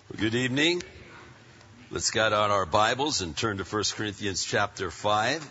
Good evening. Let's get out our Bibles and turn to 1 Corinthians chapter 5.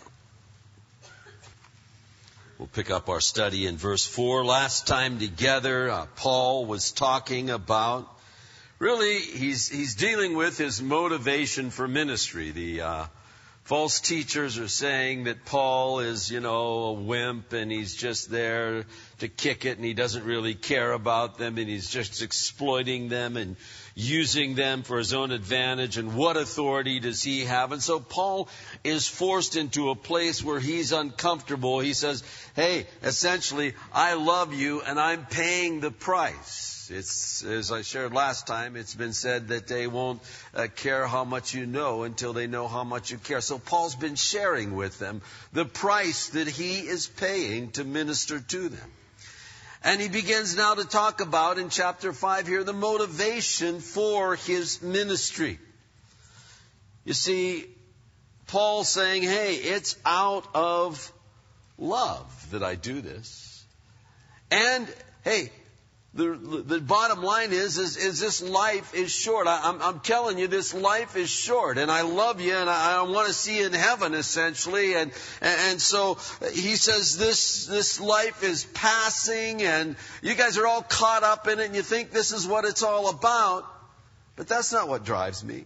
We'll pick up our study in verse 4. Last time together, Paul was talking about, really, he's dealing with his motivation for ministry. The false teachers are saying that Paul is, a wimp and he's just there to kick it and he doesn't really care about them and he's just exploiting them and using them for his own advantage, and what authority does he have? And so Paul is forced into a place where he's uncomfortable. He says, hey, essentially, I love you and I'm paying the price. It's, as I shared last time, it's been said that they won't care how much you know until they know how much you care. So Paul's been sharing with them the price that he is paying to minister to them. And he begins now to talk about, in chapter 5 here, the motivation for his ministry. You see, Paul's saying, hey, it's out of love that I do this. And, hey, the bottom line is this life is short. I'm telling you, this life is short. And I love you, and I want to see you in heaven, essentially. And so he says this life is passing, and you guys are all caught up in it, and you think this is what it's all about. But that's not what drives me.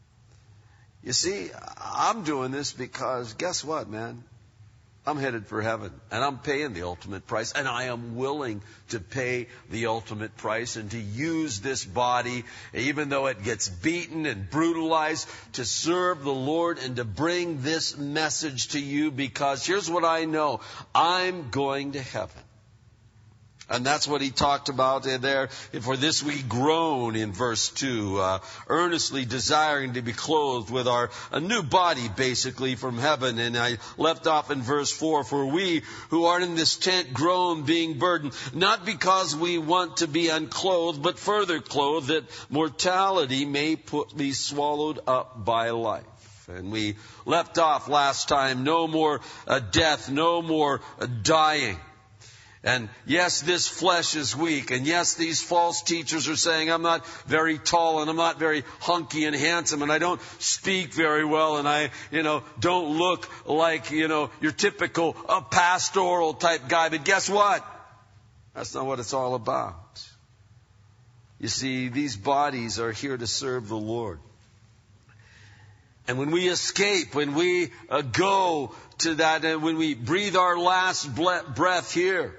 You see, I'm doing this because, guess what, man? I'm headed for heaven, and I'm paying the ultimate price, and I am willing to pay the ultimate price and to use this body, even though it gets beaten and brutalized, to serve the Lord and to bring this message to you, because here's what I know. I'm going to heaven. And that's what he talked about there. For this we groan in verse 2, earnestly desiring to be clothed with a new body, basically, from heaven. And I left off in verse 4, for we who are in this tent groan, being burdened, not because we want to be unclothed, but further clothed, that mortality may be swallowed up by life. And we left off last time, no more death, no more dying. And yes, this flesh is weak. And yes, these false teachers are saying, I'm not very tall and I'm not very hunky and handsome and I don't speak very well and I, don't look like, your typical pastoral type guy. But guess what? That's not what it's all about. You see, these bodies are here to serve the Lord. And when we escape, when we go to that, and when we breathe our last breath here,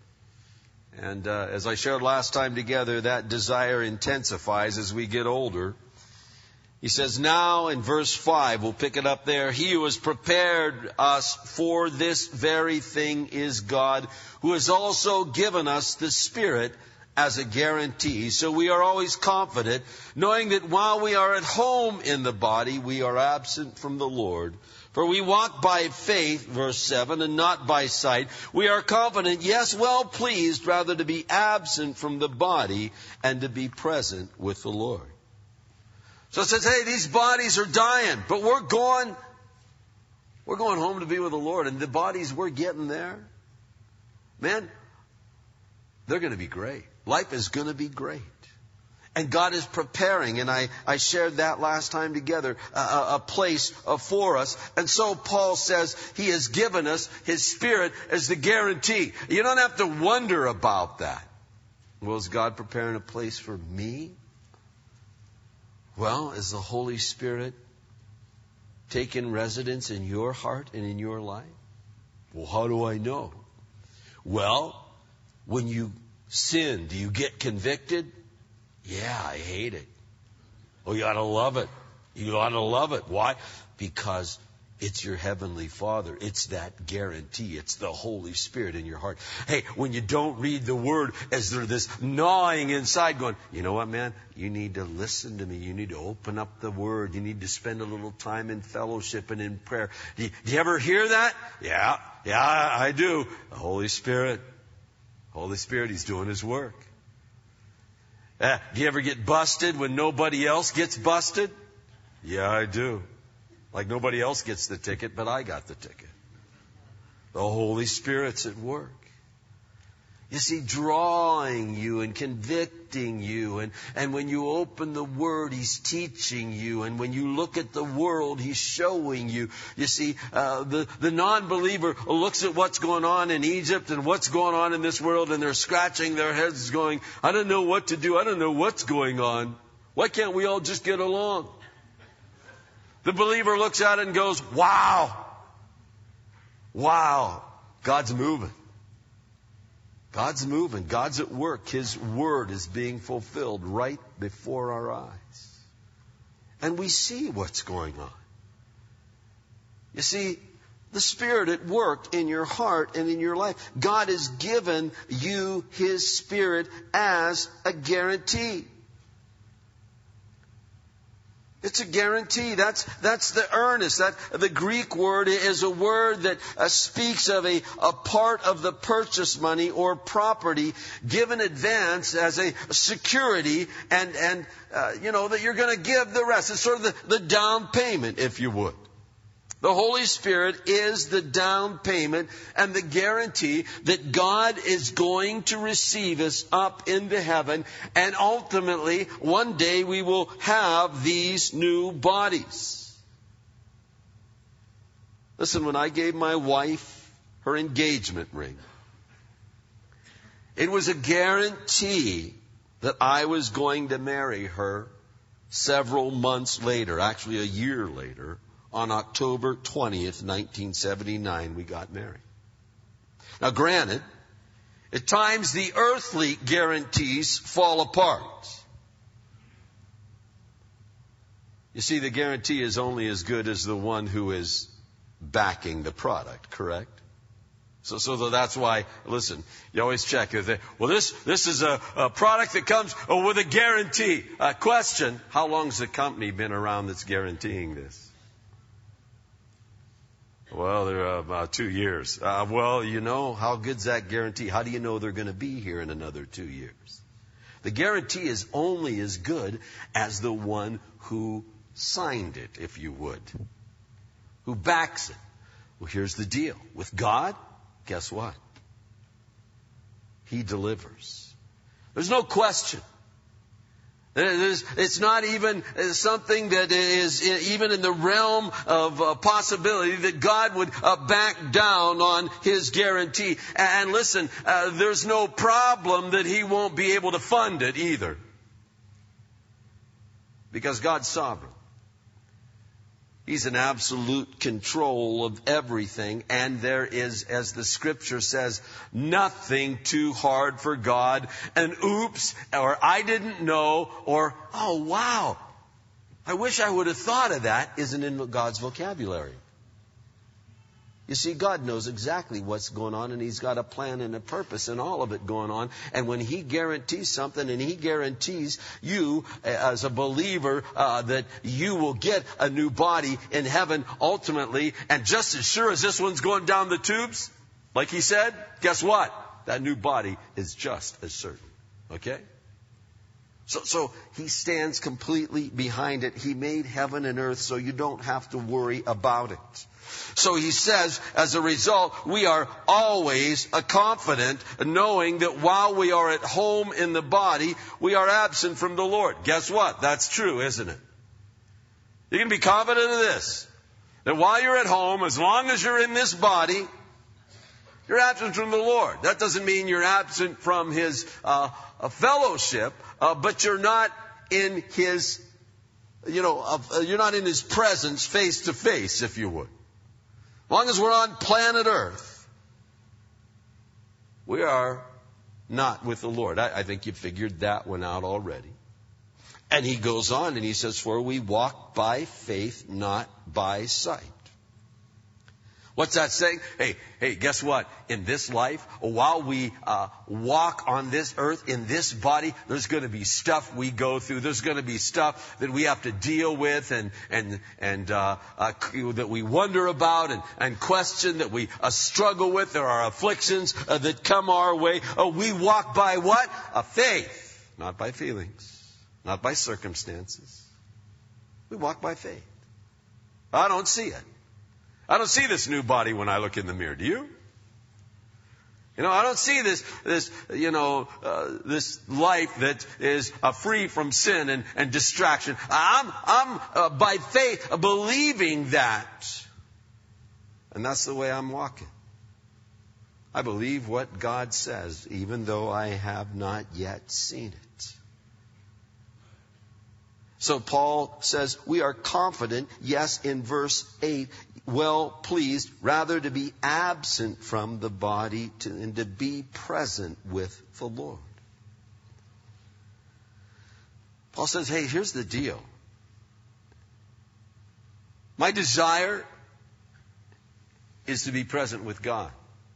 and as I shared last time together, that desire intensifies as we get older. He says now in verse 5, we'll pick it up there, he who has prepared us for this very thing is God, who has also given us the Spirit as a guarantee. So we are always confident, knowing that while we are at home in the body, we are absent from the Lord. For we walk by faith, verse 7, and not by sight. We are confident, yes, well pleased, rather to be absent from the body and to be present with the Lord. So it says, hey, these bodies are dying, but we're going home to be with the Lord. And the bodies we're getting there, man, they're going to be great. Life is going to be great. And God is preparing, and I shared that last time together, a place for us. And so Paul says he has given us his Spirit as the guarantee. You don't have to wonder about that. Well, is God preparing a place for me? Well, is the Holy Spirit taking residence in your heart and in your life? Well, how do I know? Well, when you sin, do you get convicted? Yeah, I hate it. Oh, you ought to love it. You ought to love it. Why? Because it's your Heavenly Father. It's that guarantee. It's the Holy Spirit in your heart. Hey, when you don't read the Word, as there's this gnawing inside going, you know what, man? You need to listen to me. You need to open up the Word. You need to spend a little time in fellowship and in prayer. Do you ever hear that? Yeah, I do. The Holy Spirit. Holy Spirit, He's doing His work. Do you ever get busted when nobody else gets busted? Yeah, I do. Like nobody else gets the ticket, but I got the ticket. The Holy Spirit's at work. You see, drawing you and convicting you. And when you open the Word, He's teaching you. And when you look at the world, He's showing you. You see, the non-believer looks at what's going on in Egypt and what's going on in this world, and they're scratching their heads going, I don't know what to do. I don't know what's going on. Why can't we all just get along? The believer looks at it and goes, wow. Wow. God's moving. God's moving. God's at work. His Word is being fulfilled right before our eyes. And we see what's going on. You see, the Spirit at work in your heart and in your life. God has given you His Spirit as a guarantee. It's a guarantee. That's the earnest. The Greek word is a word that speaks of a part of the purchase money or property given advance as a security, and that you're going to give the rest. It's sort of the down payment, if you would. The Holy Spirit is the down payment and the guarantee that God is going to receive us up into heaven, and ultimately one day we will have these new bodies. Listen, when I gave my wife her engagement ring, it was a guarantee that I was going to marry her several months later, actually a year later. On October 20th, 1979, we got married. Now, granted, at times the earthly guarantees fall apart. You see, the guarantee is only as good as the one who is backing the product, correct? So that's why, listen, you always check. Well, this is a product that comes with a guarantee. Question, how long's the company been around that's guaranteeing this? Well, they're about 2 years. Well, how good's that guarantee? How do you know they're going to be here in another 2 years? The guarantee is only as good as the one who signed it, if you would. Who backs it. Well, here's the deal. With God, guess what? He delivers. There's no question. It's not even something that is even in the realm of possibility that God would back down on His guarantee. And listen, there's no problem that He won't be able to fund it either. Because God's sovereign. He's in absolute control of everything, and there is, as the Scripture says, nothing too hard for God. And oops, or I didn't know, or oh wow, I wish I would have thought of that, isn't in God's vocabulary. You see, God knows exactly what's going on, and He's got a plan and a purpose in all of it going on. And when He guarantees something, and He guarantees you as a believer that you will get a new body in heaven ultimately, and just as sure as this one's going down the tubes, like He said, guess what? That new body is just as certain. Okay? So He stands completely behind it. He made heaven and earth so you don't have to worry about it. So He says, as a result, we are always confident, knowing that while we are at home in the body, we are absent from the Lord. Guess what? That's true, isn't it? You can be confident of this, that while you're at home, as long as you're in this body, you're absent from the Lord. That doesn't mean you're absent from His fellowship, but you're not in His, you're not in His presence face to face, if you would. As long as we're on planet Earth, we are not with the Lord. I think you figured that one out already. And He goes on and He says, for we walk by faith, not by sight. What's that saying? Hey, guess what? In this life, while we walk on this earth, in this body, there's going to be stuff we go through. There's going to be stuff that we have to deal with and that we wonder about and question, that we struggle with. There are afflictions that come our way. We walk by what? A faith, not by feelings, not by circumstances. We walk by faith. I don't see it. I don't see this new body when I look in the mirror. Do you? I don't see this life that is free from sin and distraction. I'm by faith believing that. And that's the way I'm walking. I believe what God says, even though I have not yet seen it. So Paul says we are confident, yes, in verse 8, well pleased, rather to be absent from the body and to be present with the Lord. Paul says, hey, here's the deal. My desire is to be present with God.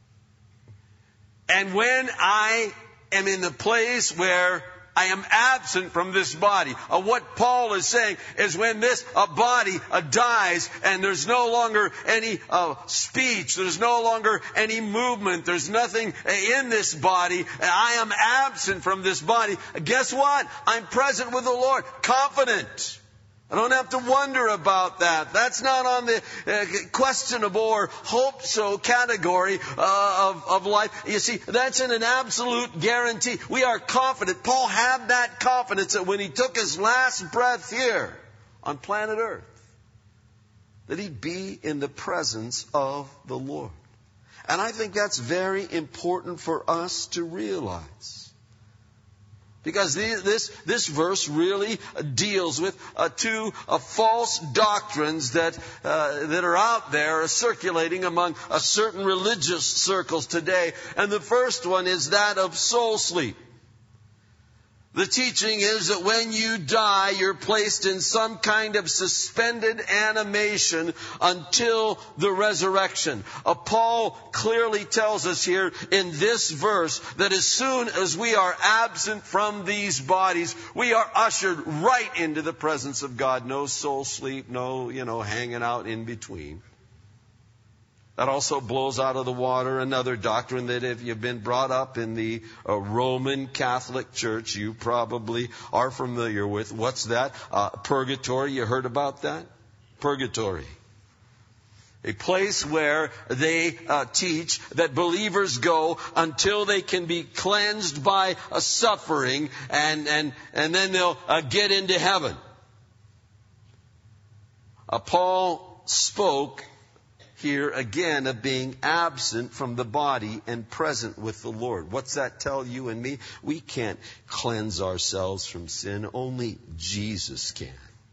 And when I am in the place where I am absent from this body. What Paul is saying is when this body dies and there's no longer any speech, there's no longer any movement, there's nothing in this body, and I am absent from this body, guess what? I'm present with the Lord, confident. I don't have to wonder about that. That's not on the questionable or hope so category of life. You see, that's in an absolute guarantee. We are confident. Paul had that confidence that when he took his last breath here on planet Earth, that he'd be in the presence of the Lord. And I think that's very important for us to realize. Because this verse really deals with two false doctrines that are out there circulating among certain religious circles today. And the first one is that of soul sleep. The teaching is that when you die, you're placed in some kind of suspended animation until the resurrection. Paul clearly tells us here in this verse that as soon as we are absent from these bodies, we are ushered right into the presence of God. No soul sleep, no, hanging out in between. That also blows out of the water another doctrine that if you've been brought up in the Roman Catholic Church, you probably are familiar with. What's that? Purgatory. You heard about that? Purgatory. A place where they teach that believers go until they can be cleansed by a suffering and then they'll get into heaven. Paul spoke here again of being absent from the body and present with the Lord. What's that tell you and me? We can't cleanse ourselves from sin. Only Jesus can.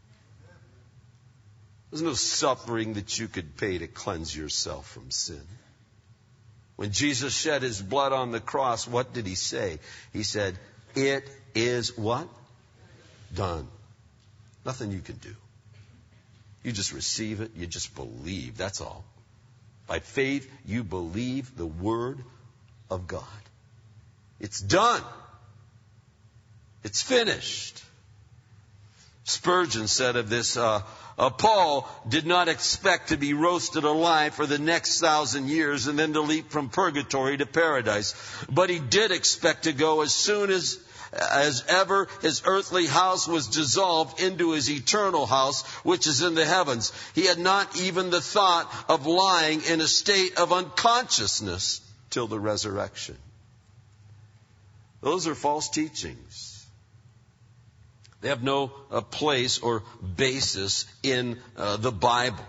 There's no suffering that you could pay to cleanse yourself from sin. When Jesus shed his blood on the cross, what did he say? He said, it is what? Done. Nothing you can do. You just receive it. You just believe. That's all. By faith, you believe the Word of God. It's done. It's finished. Spurgeon said of this, Paul did not expect to be roasted alive for the next 1,000 years and then to leap from purgatory to paradise. But he did expect to go as soon as ever his earthly house was dissolved into his eternal house, which is in the heavens. He had not even the thought of lying in a state of unconsciousness till the resurrection. Those are false teachings. They have no place or basis in the Bible.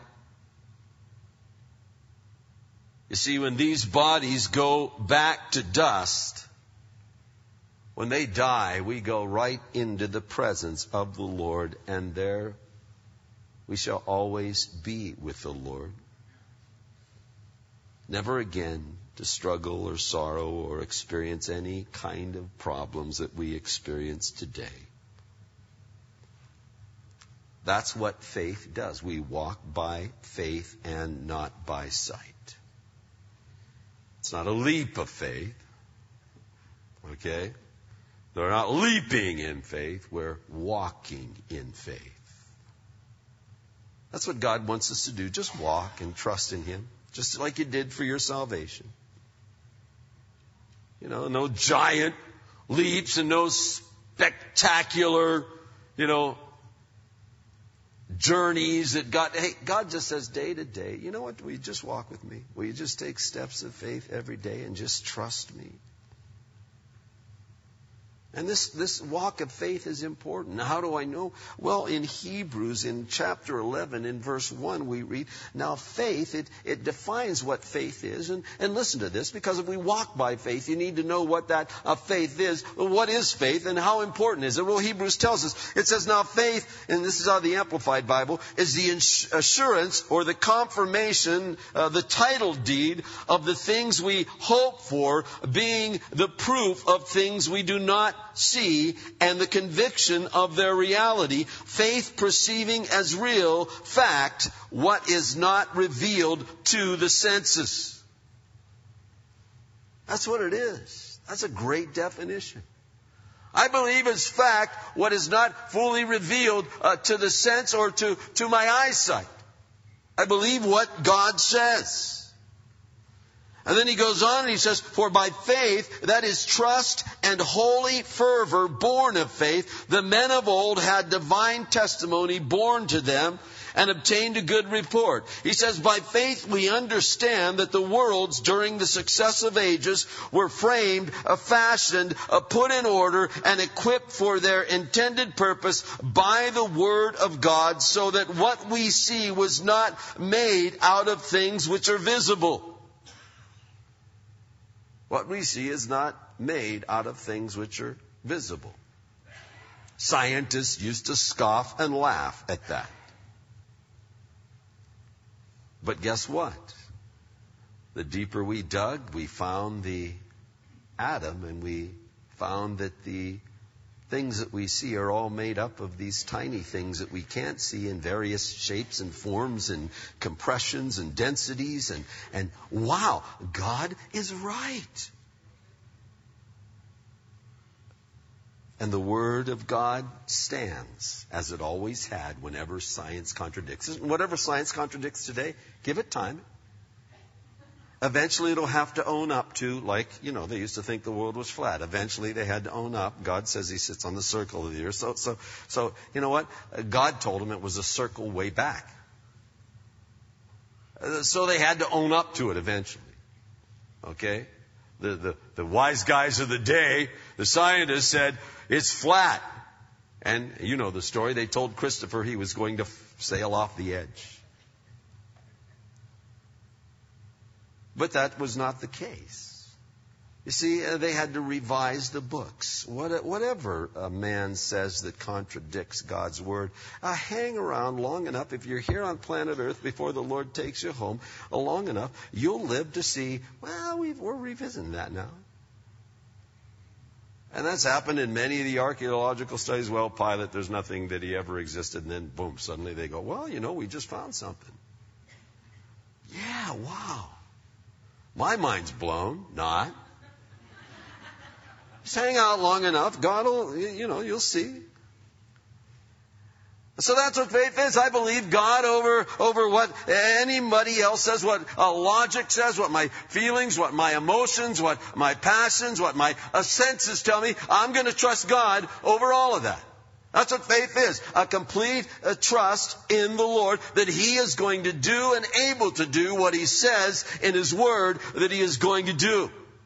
You see, when these bodies go back to dust, when they die, we go right into the presence of the Lord, and there we shall always be with the Lord. Never again to struggle or sorrow or experience any kind of problems that we experience today. That's what faith does. We walk by faith and not by sight. It's not a leap of faith. Okay? They're not leaping in faith. We're walking in faith. That's what God wants us to do. Just walk and trust in Him. Just like you did for your salvation. No giant leaps and no spectacular, journeys that God just says day to day, you know what, will you just walk with me? Will you just take steps of faith every day and just trust me? And this walk of faith is important. Now, how do I know? Well, in Hebrews, in chapter 11, in verse 1, we read, now faith, it defines what faith is. And listen to this, because if we walk by faith, you need to know what that faith is. Well, what is faith and how important is it? Well, Hebrews tells us. It says, now faith, and this is out of the Amplified Bible, is the assurance or the confirmation, the title deed of the things we hope for, being the proof of things we do not see and the conviction of their reality. Faith perceiving as real fact what is not revealed to the senses. That's what it is. That's a great definition. I believe as fact what is not fully revealed to the sense or to my eyesight. I believe what God says. And then he goes on and he says, for by faith, that is trust and holy fervor born of faith, the men of old had divine testimony born to them and obtained a good report. He says, by faith we understand that the worlds during the successive ages were framed, fashioned, put in order, and equipped for their intended purpose by the word of God, so that what we see was not made out of things which are visible. What we see is not made out of things which are visible. Scientists used to scoff and laugh at that. But guess what? The deeper we dug, we found the atom, and we found that the things that we see are all made up of these tiny things that we can't see in various shapes and forms and compressions and densities. And wow, God is right. And the Word of God stands, as it always had, whenever science contradicts it. And whatever science contradicts today, give it time. Eventually it'll have to own up to, like, they used to think the world was flat. Eventually they had to own up. God says he sits on the circle of the earth. So you know what? God told them it was a circle way back. So they had to own up to it eventually. Okay? The wise guys of the day, the scientists said, it's flat. And you know the story. They told Christopher he was going to sail off the edge. But that was not the case. You see, they had to revise the books. Whatever a man says that contradicts God's Word, hang around long enough. If you're here on planet Earth before the Lord takes you home, long enough, you'll live to see, well, we're revisiting that now. And that's happened in many of the archaeological studies. Well, Pilate, there's nothing that he ever existed. And then, boom, suddenly they go, well, we just found something. Yeah, wow. My mind's blown. Not. Just hang out long enough. God will, you'll see. So that's what faith is. I believe God over what anybody else says, what logic says, what my feelings, what my emotions, what my passions, what my senses tell me. I'm going to trust God over all of that. That's what faith is. A complete trust in the Lord that He is going to do and able to do what He says in His Word that He is going to do.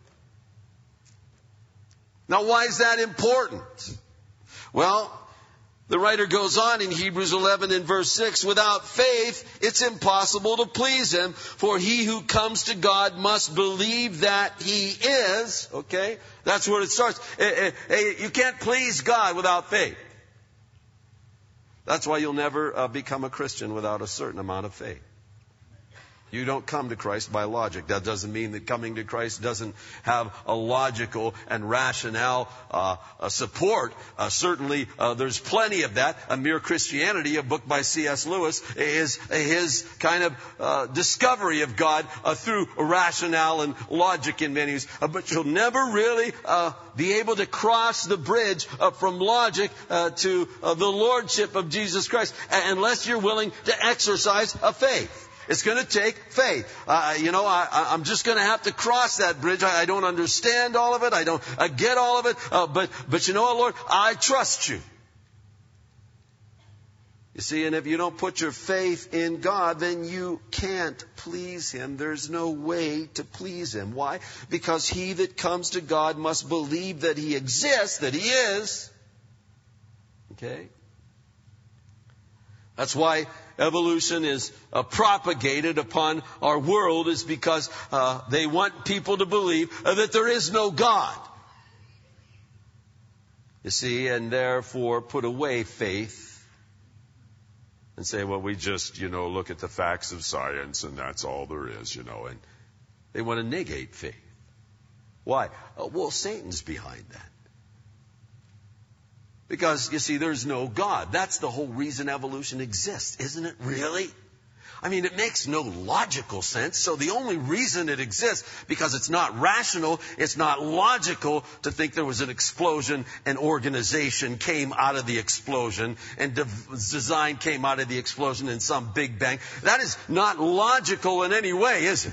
Now, why is that important? Well, the writer goes on in Hebrews 11 and verse 6, without faith, it's impossible to please Him, for he who comes to God must believe that He is. Okay? That's where it starts. You can't please God without faith. That's why you'll never become a Christian without a certain amount of faith. You don't come to Christ by logic. That doesn't mean that coming to Christ doesn't have a logical and rationale support. Certainly, there's plenty of that. A Mere Christianity, a book by C.S. Lewis, is his kind of discovery of God through rationale and logic in many ways. But you'll never really be able to cross the bridge from logic to the Lordship of Jesus Christ unless you're willing to exercise a faith. It's going to take faith. I'm just going to have to cross that bridge. I don't understand all of it. I don't get all of it. But you know what, Lord? I trust you. You see, and if you don't put your faith in God, then you can't please Him. There's no way to please Him. Why? Because he that comes to God must believe that He exists, that He is. Okay? That's why evolution is propagated upon our world, is because they want people to believe that there is no God. You see, and therefore put away faith and say, well, we just, look at the facts of science and that's all there is, and they want to negate faith. Why? Well, Satan's behind that. Because, you see, there's no God. That's the whole reason evolution exists, isn't it? Really? I mean, it makes no logical sense. So the only reason it exists, because it's not rational, it's not logical to think there was an explosion and organization came out of the explosion and design came out of the explosion in some big bang. That is not logical in any way, is it?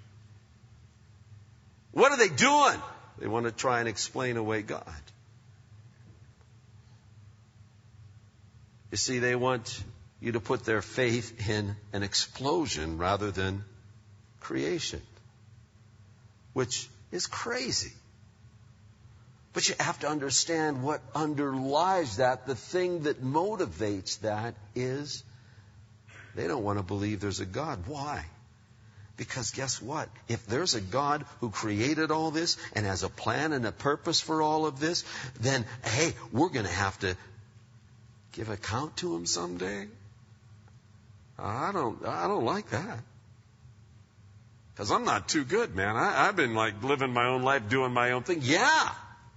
What are they doing? They want to try and explain away God. You see, they want you to put their faith in an explosion rather than creation, which is crazy. But you have to understand what underlies that. The thing that motivates that is they don't want to believe there's a God. Why? Because guess what? If there's a God who created all this and has a plan and a purpose for all of this, then, hey, we're going to have to give account to Him someday. I don't like that. Because I'm not too good, man. I've been like living my own life, doing my own thing. Yeah.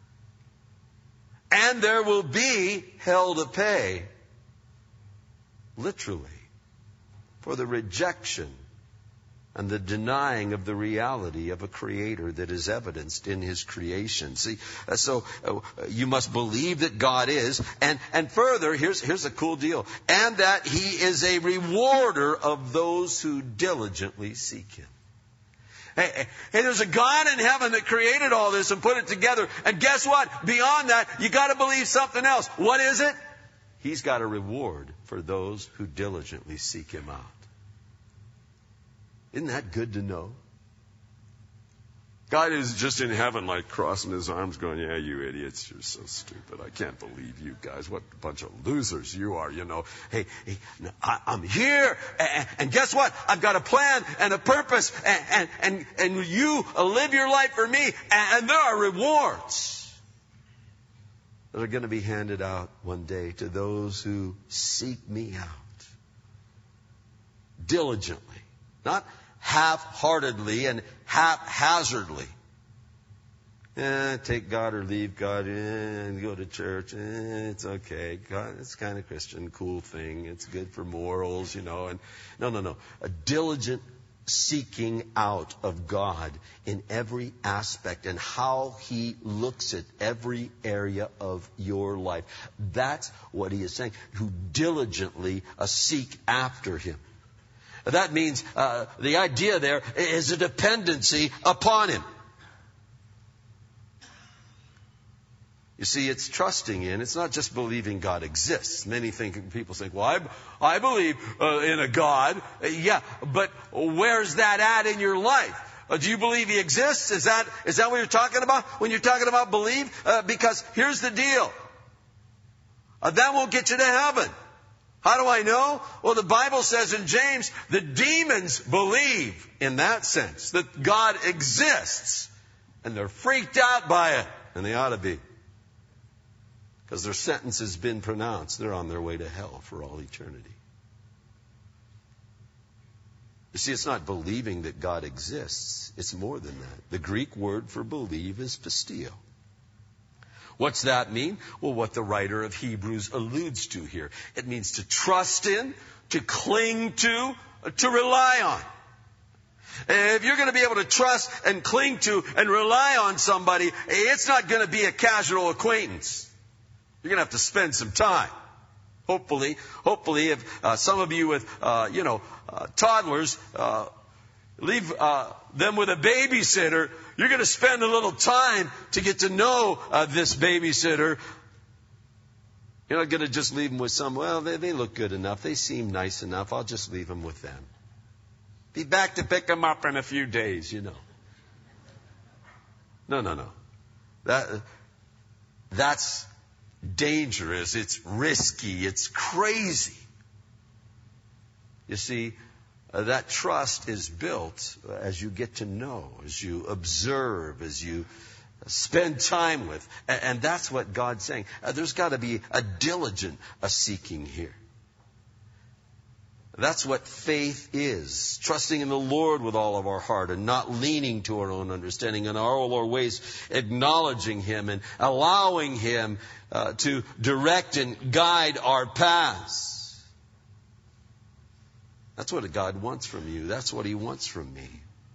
And there will be hell to pay, literally, for the rejection and the denying of the reality of a Creator that is evidenced in His creation. See, so you must believe that God is, and further, here's a cool deal, and that He is a rewarder of those who diligently seek Him. Hey, there's a God in heaven that created all this and put it together, and guess what? Beyond that, you got to believe something else. What is it? He's got a reward for those who diligently seek Him out. Isn't that good to know? God is just in heaven, like crossing His arms going, yeah, you idiots, you're so stupid. I can't believe you guys. What a bunch of losers you are, Hey, I'm here, and guess what? I've got a plan and a purpose, and you live your life for me, and there are rewards that are going to be handed out one day to those who seek me out diligently. Not half-heartedly and haphazardly. Take God or leave God, and go to church. It's okay. God, it's kind of Christian, cool thing. It's good for morals, And no. A diligent seeking out of God in every aspect and how He looks at every area of your life. That's what He is saying. Who diligently seek after Him. That means the idea there is a dependency upon Him. You see, it's trusting in. It's not just believing God exists. Many people think, well, I believe in a God. Yeah, but where's that at in your life? Do you believe He exists? Is that what you're talking about when you're talking about believe? Because here's the deal. That won't get you to heaven. How do I know? Well, the Bible says in James, the demons believe in that sense, that God exists. And they're freaked out by it. And they ought to be. Because their sentence has been pronounced. They're on their way to hell for all eternity. You see, it's not believing that God exists. It's more than that. The Greek word for believe is pistio. What's that mean? Well, what the writer of Hebrews alludes to here. It means to trust in, to cling to rely on. If you're going to be able to trust and cling to and rely on somebody, it's not going to be a casual acquaintance. You're going to have to spend some time. Hopefully, if some of you with, toddlers, leave them with a babysitter, you're going to spend a little time to get to know this babysitter. You're not going to just leave them with some, well, they look good enough. They seem nice enough. I'll just leave them with them. Be back to pick them up in a few days, you know. No. That's dangerous. It's risky. It's crazy. You see, that trust is built as you get to know, as you observe, as you spend time with. And that's what God's saying. There's got to be a diligent seeking here. That's what faith is. Trusting in the Lord with all of our heart and not leaning to our own understanding, in all our ways acknowledging Him and allowing Him to direct and guide our paths. That's what God wants from you. That's what He wants from me.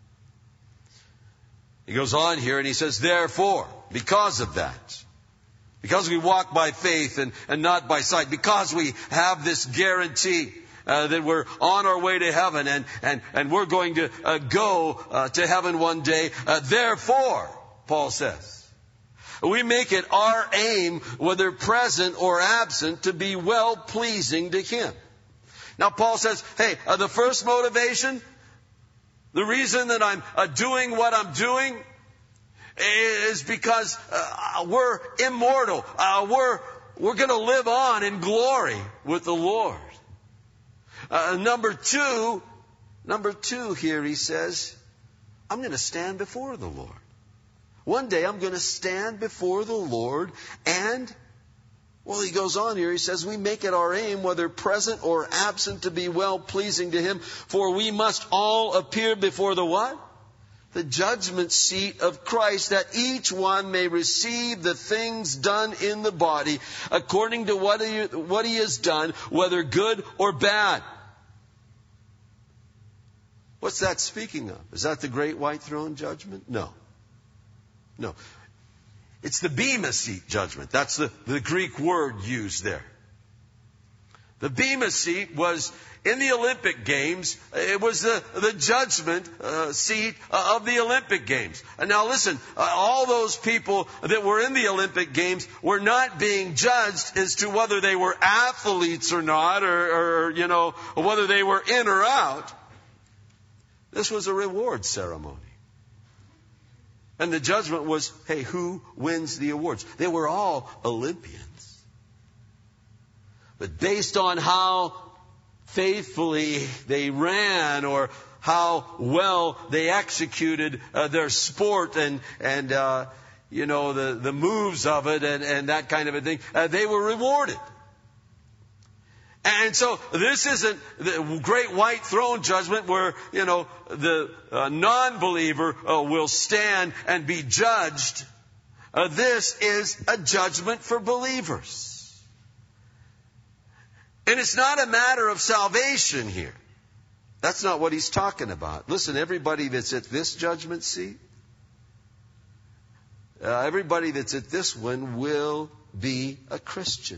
He goes on here and he says, therefore, because of that, because we walk by faith and not by sight, because we have this guarantee that we're on our way to heaven and we're going to go to heaven one day. Therefore, Paul says, we make it our aim, whether present or absent, to be well-pleasing to Him. Now, Paul says, hey, the first motivation, the reason that I'm doing what I'm doing is because we're immortal. We're going to live on in glory with the Lord. Number two here, he says, I'm going to stand before the Lord. One day I'm going to stand before the Lord and, well, he goes on here, he says, we make it our aim, whether present or absent, to be well-pleasing to Him, for we must all appear before the what? The judgment seat of Christ, that each one may receive the things done in the body according to what he has done, whether good or bad. What's that speaking of? Is that the great white throne judgment? No. It's the Bema seat judgment. That's the Greek word used there. The Bema seat was in the Olympic Games. It was the judgment seat of the Olympic Games. And now listen, all those people that were in the Olympic Games were not being judged as to whether they were athletes or not, or whether they were in or out. This was a reward ceremony. And the judgment was, hey, who wins the awards? They were all Olympians. But based on how faithfully they ran or how well they executed their sport and the moves of it and that kind of a thing, they were rewarded. And so this isn't the great white throne judgment where, the non-believer will stand and be judged. This is a judgment for believers. And it's not a matter of salvation here. That's not what he's talking about. Listen, everybody that's at this judgment seat, everybody that's at this one will be a Christian.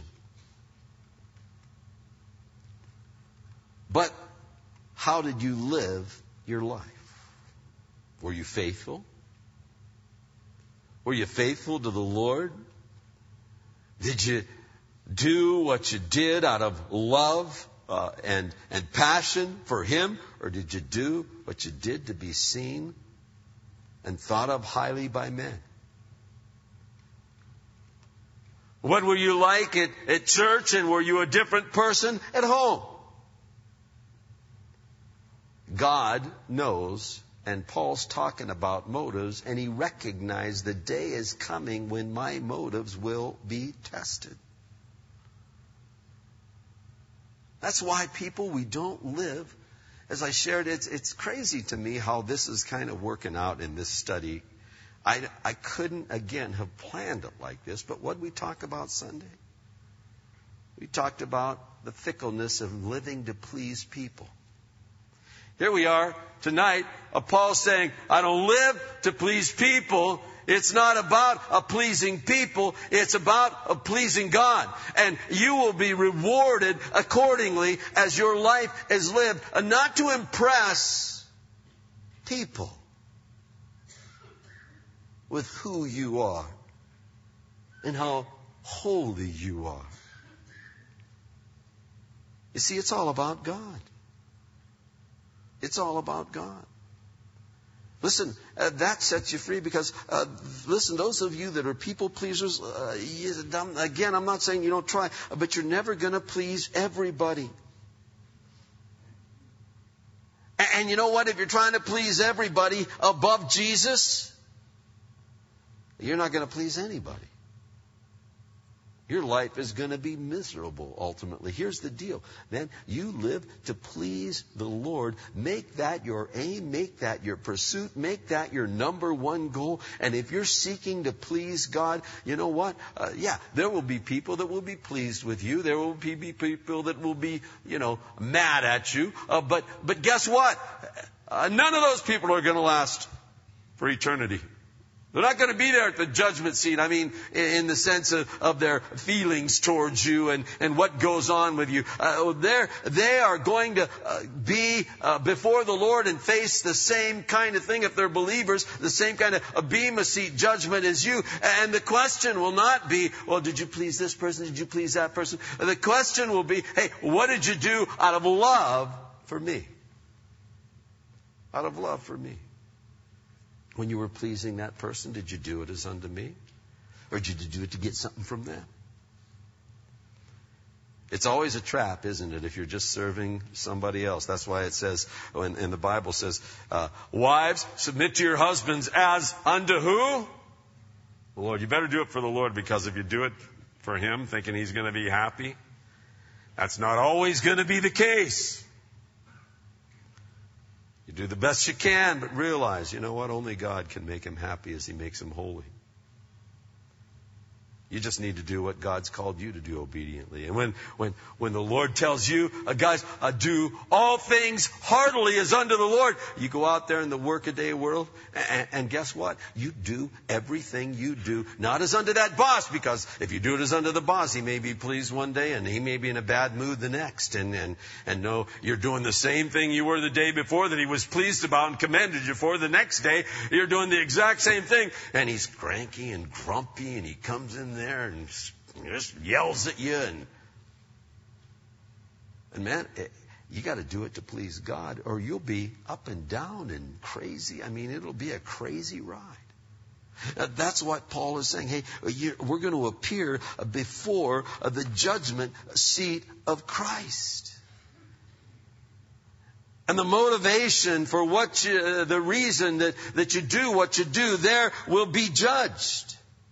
But how did you live your life? Were you faithful? Were you faithful to the Lord? Did you do what you did out of love and passion for Him? Or did you do what you did to be seen and thought of highly by men? What were you like at church, and were you a different person at home? God knows, and Paul's talking about motives, and he recognized the day is coming when my motives will be tested. That's why, people, we don't live, as I shared, it's crazy to me how this is kind of working out in this study. I couldn't, again, have planned it like this, but what did we talk about Sunday? We talked about the fickleness of living to please people. Here we are tonight, Paul saying, I don't live to please people. It's not about pleasing people. It's about pleasing God. And you will be rewarded accordingly as your life is lived. And not to impress people with who you are and how holy you are. You see, it's all about God. It's all about God. Listen, that sets you free because, listen, those of you that are people pleasers, again, I'm not saying you don't try, but you're never going to please everybody. And you know what? If you're trying to please everybody above Jesus, you're not going to please anybody. Your life is going to be miserable, ultimately. Here's the deal. Man, you live to please the Lord. Make that your aim. Make that your pursuit. Make that your number one goal. And if you're seeking to please God, you know what? There will be people that will be pleased with you. There will be people that will be, mad at you. But guess what? None of those people are going to last for eternity. They're not going to be there at the judgment seat. I mean, in the sense of their feelings towards you and what goes on with you. They are going to be before the Lord and face the same kind of thing, if they're believers, the same kind of bema seat judgment as you. And the question will not be, well, did you please this person? Did you please that person? The question will be, hey, what did you do out of love for me? Out of love for me. When you were pleasing that person, did you do it as unto me? Or did you do it to get something from them? It's always a trap, isn't it, if you're just serving somebody else. That's why it says, and the Bible says, wives, submit to your husbands as unto who? The Lord. You better do it for the Lord, because if you do it for Him, thinking He's going to be happy, that's not always going to be the case. You do the best you can, but realize, you know what? Only God can make him happy as He makes him holy. You just need to do what God's called you to do obediently. And when the Lord tells you, guys, do all things heartily as unto the Lord, you go out there in the workaday world, and guess what? You do everything you do, not as unto that boss, because if you do it as unto the boss, he may be pleased one day and he may be in a bad mood the next. And no, you're doing the same thing you were the day before that he was pleased about and commended you for. The next day, you're doing the exact same thing, and he's cranky and grumpy, and he comes in there and just yells at you. And man, you got to do it to please God, or you'll be up and down and crazy. I mean, it'll be a crazy ride. That's what Paul is saying. Hey, we're going to appear before the judgment seat of Christ. And the motivation for the reason that you do what you do, there will be judged.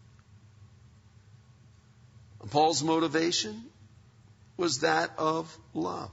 Paul's motivation was that of love.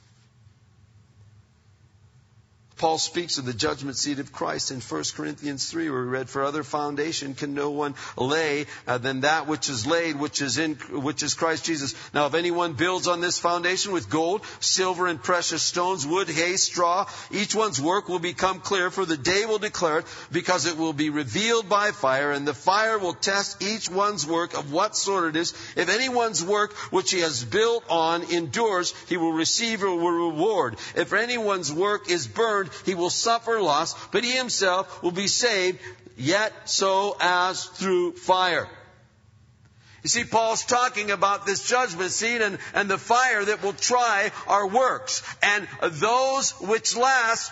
Paul speaks of the judgment seat of Christ in 1 Corinthians 3, where we read, "For other foundation can no one lay than that which is laid, which is Christ Jesus. Now if anyone builds on this foundation with gold, silver, and precious stones, wood, hay, straw, each one's work will become clear, for the day will declare it, because it will be revealed by fire, and the fire will test each one's work of what sort it is. If anyone's work which he has built on endures, he will receive a reward. If anyone's work is burned, he will suffer loss, but he himself will be saved, yet so as through fire." You see, Paul's talking about this judgment seat and the fire that will try our works. And those which last,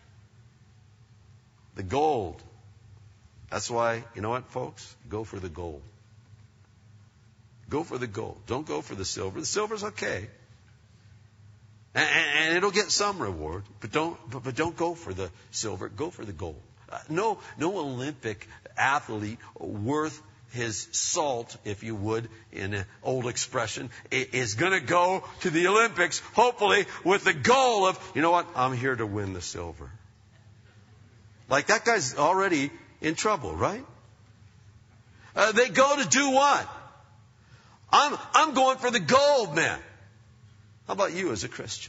the gold. That's why, you know what, folks? Go for the gold. Go for the gold. Don't go for the silver. The silver's okay. And it'll get some reward, but don't go for the silver. Go for the gold. No Olympic athlete worth his salt, if you would, in an old expression, is going to go to the Olympics, hopefully, with the goal of, you know what, I'm here to win the silver. Like, that guy's already in trouble, right? They go to do what? I'm going for the gold, man. How about you as a Christian?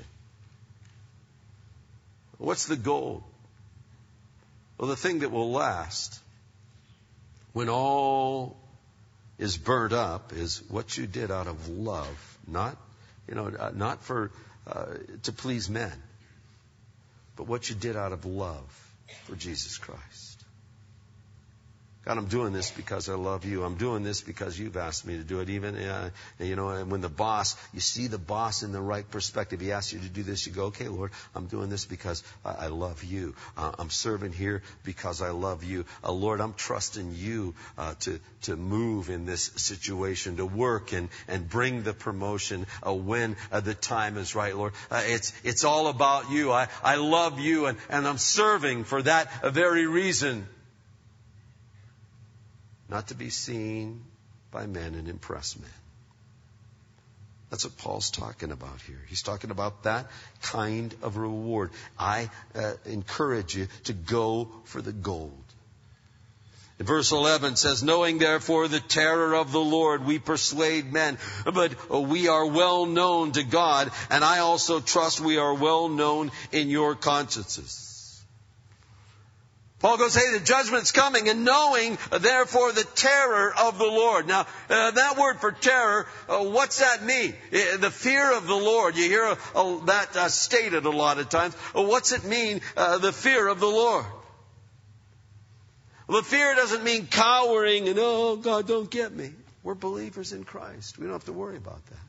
What's the goal? Well, the thing that will last when all is burnt up is what you did out of love, not for to please men, but what you did out of love for Jesus Christ. God, I'm doing this because I love you. I'm doing this because you've asked me to do it. Even, and when the boss, you see the boss in the right perspective. He asks you to do this. You go, okay, Lord, I'm doing this because I love you. I'm serving here because I love you. Lord, I'm trusting you to move in this situation, to work and bring the promotion when the time is right, Lord. It's all about you. I love you and I'm serving for that very reason. Not to be seen by men and impress men. That's what Paul's talking about here. He's talking about that kind of reward. I encourage you to go for the gold. In verse 11 says, knowing therefore the terror of the Lord, we persuade men, but we are well known to God, and I also trust we are well known in your consciences. Paul goes, hey, the judgment's coming, and knowing, therefore, the terror of the Lord. Now, that word for terror, what's that mean? The fear of the Lord. You hear that stated a lot of times. What's it mean, the fear of the Lord? Well, the fear doesn't mean cowering and, oh, God, don't get me. We're believers in Christ. We don't have to worry about that.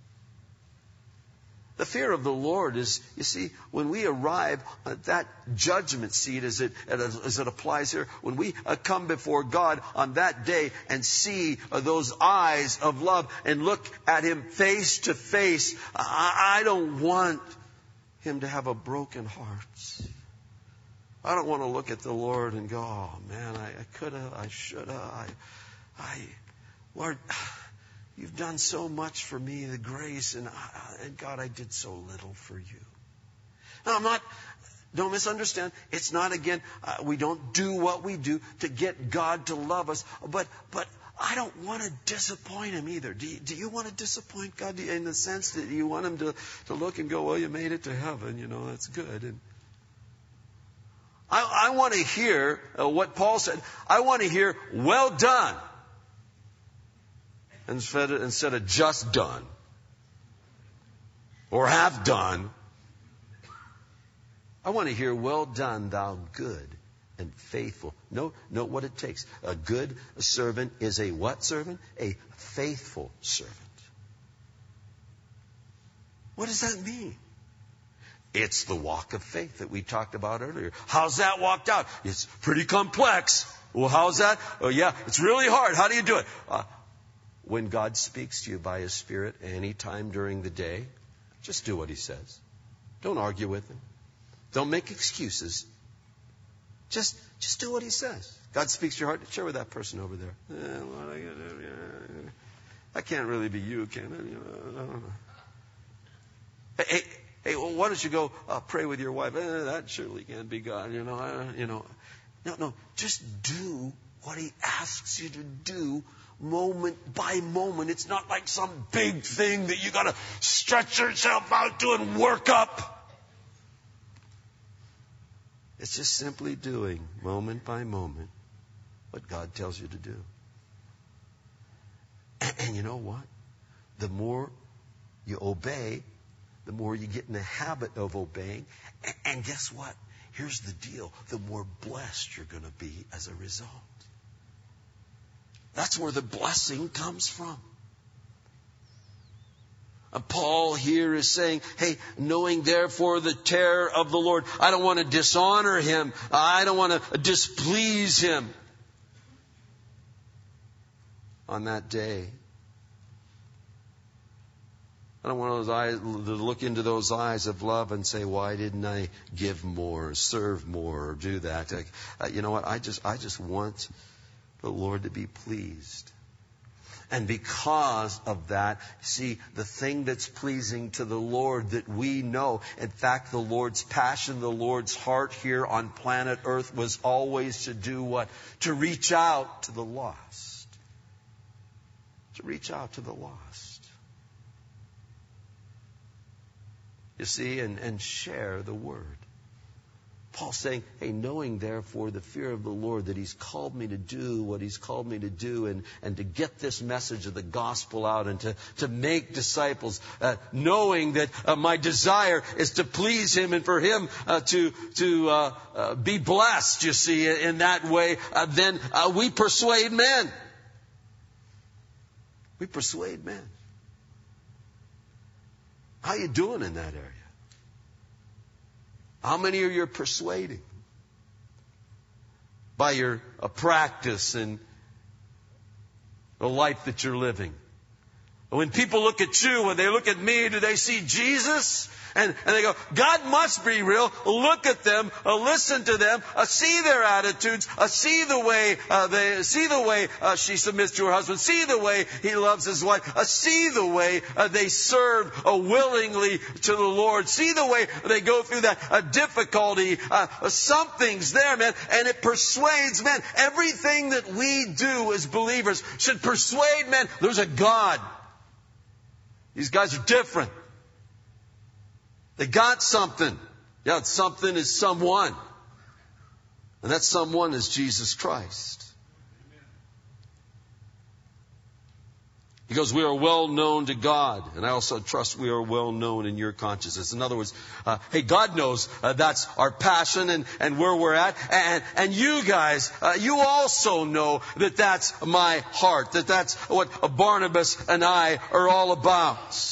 The fear of the Lord is, you see, when we arrive at that judgment seat as it applies here, when we come before God on that day and see those eyes of love and look at Him face to face, I don't want Him to have a broken heart. I don't want to look at the Lord and go, oh man, I could have, I should have, Lord, you've done so much for me, the grace, and God, I did so little for you. Now, don't misunderstand. It's not, again, we don't do what we do to get God to love us, but I don't want to disappoint Him either. Do you want to disappoint God in the sense that you want Him to look and go, well, you made it to heaven, that's good. And I want to hear what Paul said. I want to hear, well done, instead of just done or have done. I want to hear, well done, thou good and faithful. Note what it takes. A good servant is a what servant? A faithful servant. What does that mean? It's the walk of faith that we talked about earlier. How's that walked out? It's pretty complex. Well, how's that? Oh, yeah, it's really hard. How do you do it? When God speaks to you by His Spirit any time during the day, just do what He says. Don't argue with Him. Don't make excuses. Just do what He says. God speaks to your heart. Share with that person over there. I can't really be you, can I? I don't know. Hey, well, why don't you go pray with your wife? That surely can't be God. No. Just do what He asks you to do, moment by moment. It's not like some big thing that you got to stretch yourself out to and work up. It's just simply doing, moment by moment, what God tells you to do. And you know what? The more you obey, the more you get in the habit of obeying. And guess what? Here's the deal. The more blessed you're going to be as a result. That's where the blessing comes from. Paul here is saying, hey, knowing therefore the terror of the Lord. I don't want to dishonor Him. I don't want to displease Him on that day. I don't want those eyes to look into those eyes of love and say, why didn't I give more, serve more, or do that? You know what? I just want the Lord to be pleased. And because of that, see, the thing that's pleasing to the Lord that we know, in fact, the Lord's passion, the Lord's heart here on planet Earth was always to do what? To reach out to the lost. To reach out to the lost. You see, and share the Word. Paul's saying, hey, knowing therefore the fear of the Lord, that He's called me to do what He's called me to do, and to get this message of the gospel out and to make disciples, knowing that my desire is to please Him and for Him to be blessed, you see, in that way, then we persuade men. We persuade men. How you doing in that area? How many are you persuading? By your practice and the life that you're living. When people look at you, when they look at me, do they see Jesus? And they go, God must be real. Look at them, listen to them, see their attitudes, see the way she submits to her husband, see the way he loves his wife, see the way they serve willingly to the Lord, see the way they go through that difficulty. Something's there, man, and it persuades men. Everything that we do as believers should persuade men. There's a God. These guys are different. They got something. Yeah, something is someone. And that someone is Jesus Christ. He goes, we are well known to God. And I also trust we are well known in your consciousness. In other words, hey, God knows that's our passion and where we're at. And you guys, you also know that that's my heart. That's what Barnabas and I are all about.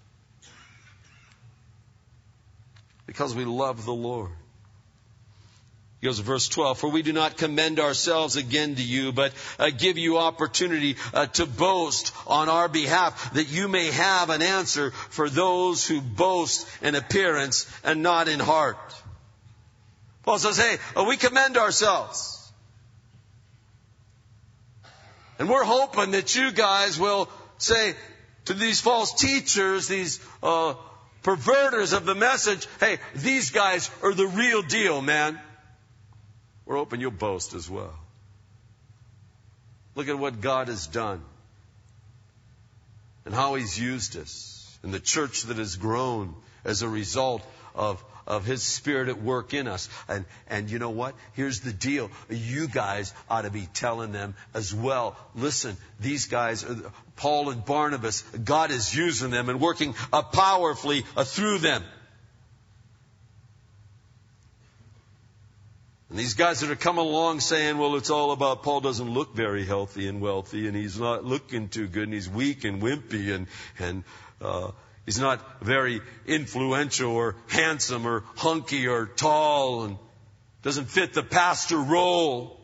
Because we love the Lord. He goes to verse 12, for we do not commend ourselves again to you, but give you opportunity to boast on our behalf, that you may have an answer for those who boast in appearance and not in heart. Paul says, hey, we commend ourselves. And we're hoping that you guys will say to these false teachers, these perverters of the message, hey, these guys are the real deal, man. We're hoping you'll boast as well. Look at what God has done and how He's used us, and the church that has grown as a result of His Spirit at work in us. And you know what? Here's the deal. You guys ought to be telling them as well. Listen, these guys, Paul and Barnabas, God is using them and working powerfully through them. And these guys that are coming along saying, well, it's all about Paul doesn't look very healthy and wealthy, and he's not looking too good, and he's weak and wimpy, and he's not very influential or handsome or hunky or tall, and doesn't fit the pastor role.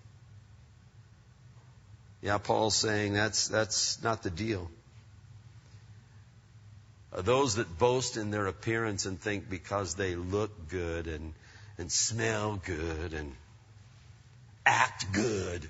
Yeah, Paul's saying that's not the deal. Those that boast in their appearance and think because they look good and smell good and act good.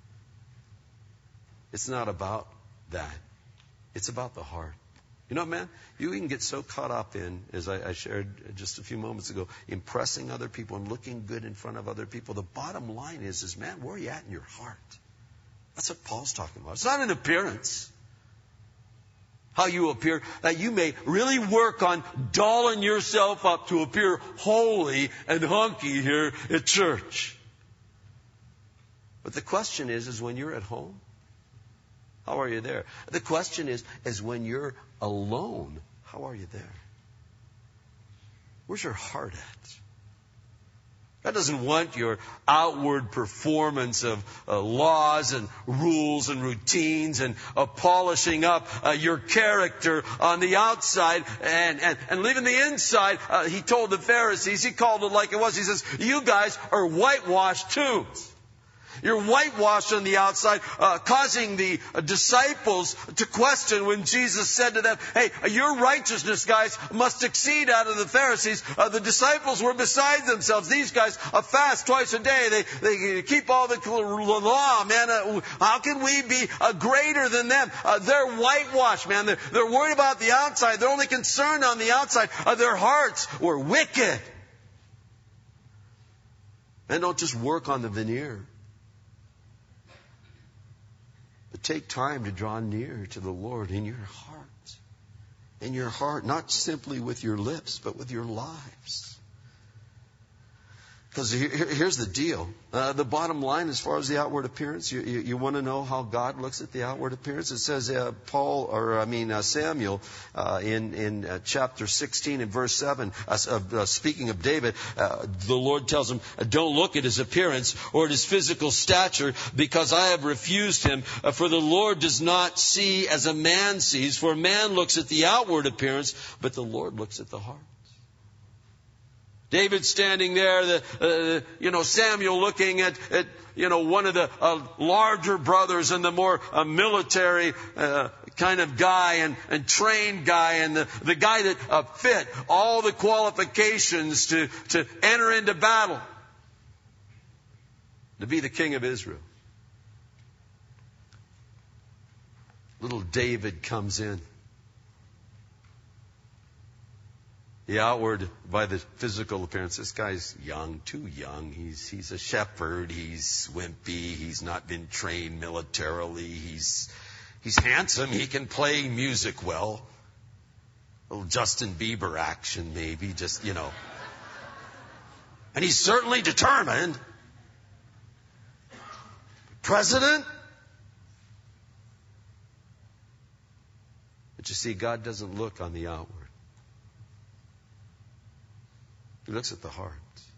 It's not about that. It's about the heart. You know, man, you can get so caught up in, as I shared just a few moments ago, impressing other people and looking good in front of other people. The bottom line is man, where are you at in your heart? That's what Paul's talking about. It's not an appearance. How you appear, that you may really work on dolling yourself up to appear holy and hunky here at church. But the question is when you're at home, how are you there? The question is when you're alone, how are you there? Where's your heart at? God doesn't want your outward performance of laws and rules and routines and polishing up your character on the outside and leaving the inside. He told the Pharisees, he called it like it was. He says, you guys are whitewashed tombs. You're whitewashed on the outside, causing the disciples to question when Jesus said to them, hey, your righteousness, guys, must exceed out of the Pharisees. The disciples were beside themselves. These guys fast twice a day. They keep all the law, man. How can we be greater than them? They're whitewashed, man. They're worried about the outside. They're only concerned on the outside. Their hearts were wicked. And don't just work on the veneer. But take time to draw near to the Lord in your heart. In your heart, not simply with your lips, but with your lives. Because here's the deal. The bottom line as far as the outward appearance, you want to know how God looks at the outward appearance? It says Samuel in chapter 16 and verse 7, speaking of David, the Lord tells him, don't look at his appearance or at his physical stature, because I have refused him. For the Lord does not see as a man sees, for man looks at the outward appearance, but the Lord looks at the heart. David standing there, Samuel looking at one of the larger brothers and the more military kind of guy and trained guy, and the guy that fit all the qualifications to enter into battle, to be the king of Israel. Little David comes in. The outward, by the physical appearance, this guy's young, too young. He's a shepherd. He's wimpy. He's not been trained militarily. He's handsome. He can play music well. A little Justin Bieber action, maybe, And he's certainly determined. President? But you see, God doesn't look on the outward. He looks at the heart.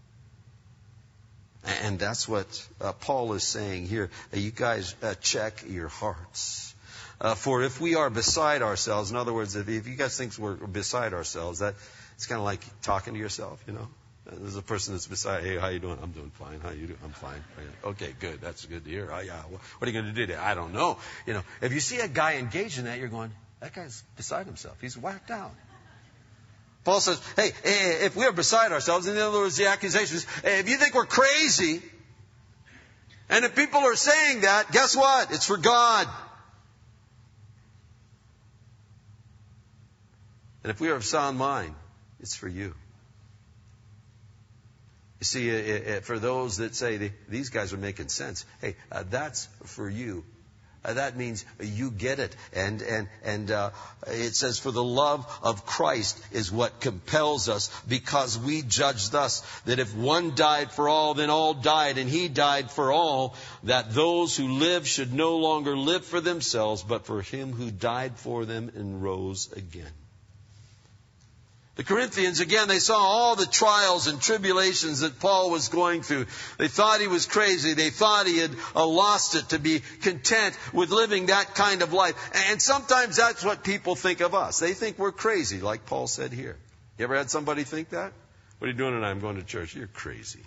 And that's what Paul is saying here. You guys check your hearts. For if we are beside ourselves, in other words, if you guys think we're beside ourselves, that it's kind of like talking to yourself, There's a person that's beside, hey, how you doing? I'm doing fine. How you doing? I'm fine. Okay, good. That's good to hear. Oh, yeah. What are you going to do today? I don't know. If you see a guy engaged in that, you're going, that guy's beside himself. He's whacked out. Paul says, hey, if we are beside ourselves, in other words, the accusations, if you think we're crazy, and if people are saying that, guess what? It's for God. And if we are of sound mind, it's for you. You see, for those that say these guys are making sense, hey, that's for you. That means you get it. And it says, for the love of Christ is what compels us, because we judge thus, that if one died for all, then all died, and he died for all, that those who live should no longer live for themselves, but for him who died for them and rose again. The Corinthians, again, they saw all the trials and tribulations that Paul was going through. They thought he was crazy. They thought he had lost it to be content with living that kind of life. And sometimes that's what people think of us. They think we're crazy, like Paul said here. You ever had somebody think that? What are you doing tonight? I'm going to church. You're crazy.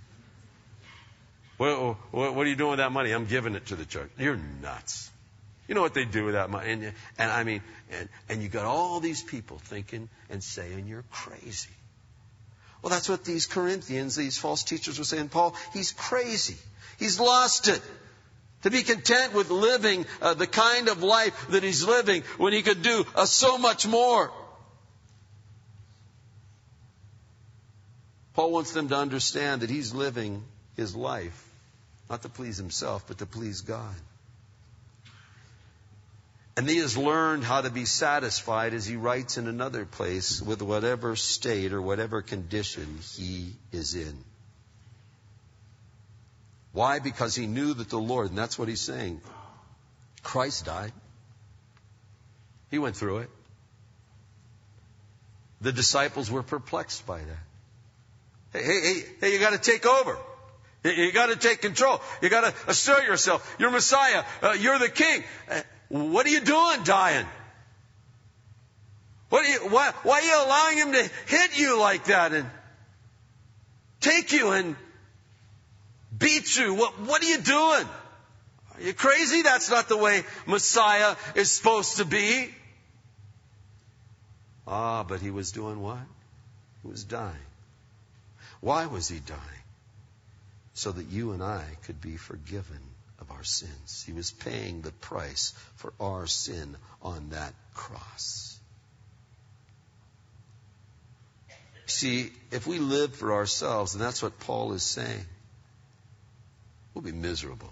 What are you doing with that money? I'm giving it to the church. You're nuts. You know what they do with that money? And you got all these people thinking and saying you're crazy. Well, that's what these Corinthians, these false teachers were saying. Paul, he's crazy. He's lost it. To be content with living the kind of life that he's living when he could do so much more. Paul wants them to understand that he's living his life, not to please himself, but to please God. And he has learned how to be satisfied, as he writes in another place, with whatever state or whatever condition he is in. Why? Because he knew that the Lord, and that's what he's saying, Christ died. He went through it. The disciples were perplexed by that. Hey, you got to take over. You got to take control. You got to assert yourself. You're Messiah. You're the King. What are you doing, dying? Why are you allowing him to hit you like that and take you and beat you? What are you doing? Are you crazy? That's not the way Messiah is supposed to be. But he was doing what? He was dying. Why was he dying? So that you and I could be forgiven of our sins. He was paying the price for our sin on that cross. See, if we live for ourselves, and that's what Paul is saying, we'll be miserable.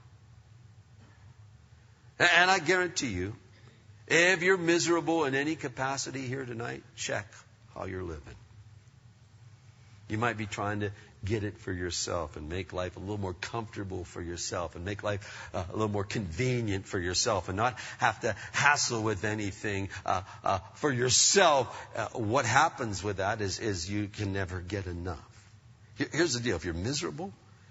And I guarantee you, if you're miserable in any capacity here tonight, check how you're living. You might be trying to get it for yourself and make life a little more comfortable for yourself and make life a little more convenient for yourself and not have to hassle with anything for yourself. What happens with that is you can never get enough. Here's the deal. If you're miserable,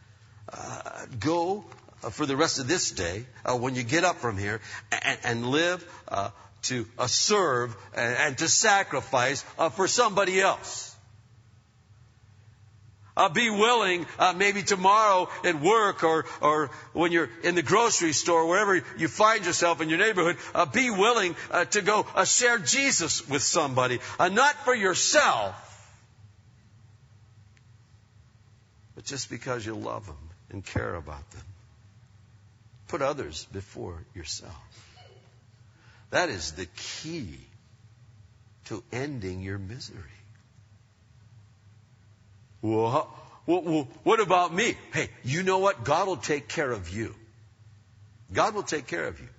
go for the rest of this day, when you get up from here, and live to serve and to sacrifice for somebody else. Be willing, maybe tomorrow at work or when you're in the grocery store, wherever you find yourself in your neighborhood, be willing to go share Jesus with somebody. Not for yourself, but just because you love them and care about them. Put others before yourself. That is the key to ending your misery. Well, what about me? Hey, you know what? God will take care of you. God will take care of you.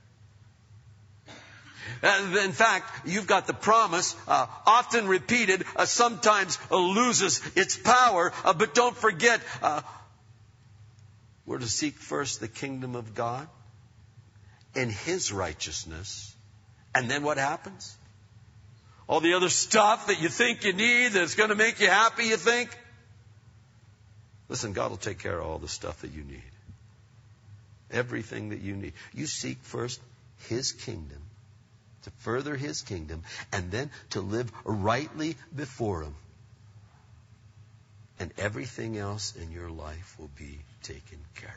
In fact, you've got the promise, often repeated, sometimes loses its power. But don't forget, we're to seek first the kingdom of God and His righteousness. And then what happens? All the other stuff that you think you need that's going to make you happy, you think? Listen, God will take care of all the stuff that you need. Everything that you need. You seek first His kingdom, to further His kingdom, and then to live rightly before Him. And everything else in your life will be taken care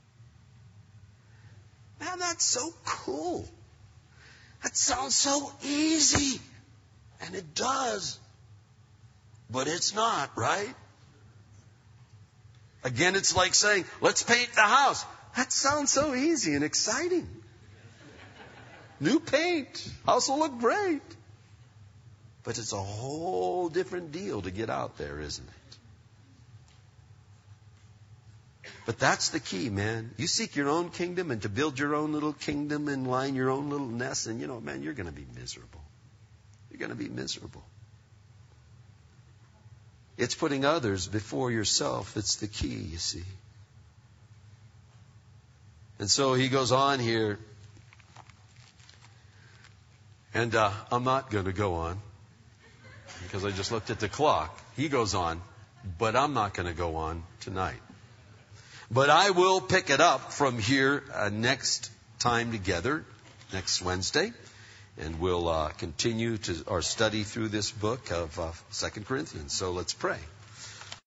of. Man, that's so cool. That sounds so easy. And it does. But it's not, right? Again, it's like saying, let's paint the house. That sounds so easy and exciting. New paint. House will look great. But it's a whole different deal to get out there, isn't it? But that's the key, man. You seek your own kingdom and to build your own little kingdom and line your own little nest. And, man, you're going to be miserable. You're going to be miserable. It's putting others before yourself that's the key, you see. And so he goes on here. And I'm not going to go on because I just looked at the clock. He goes on, but I'm not going to go on tonight. But I will pick it up from here next time together, next Wednesday. And we'll continue to our study through this book of 2 Corinthians. So let's pray.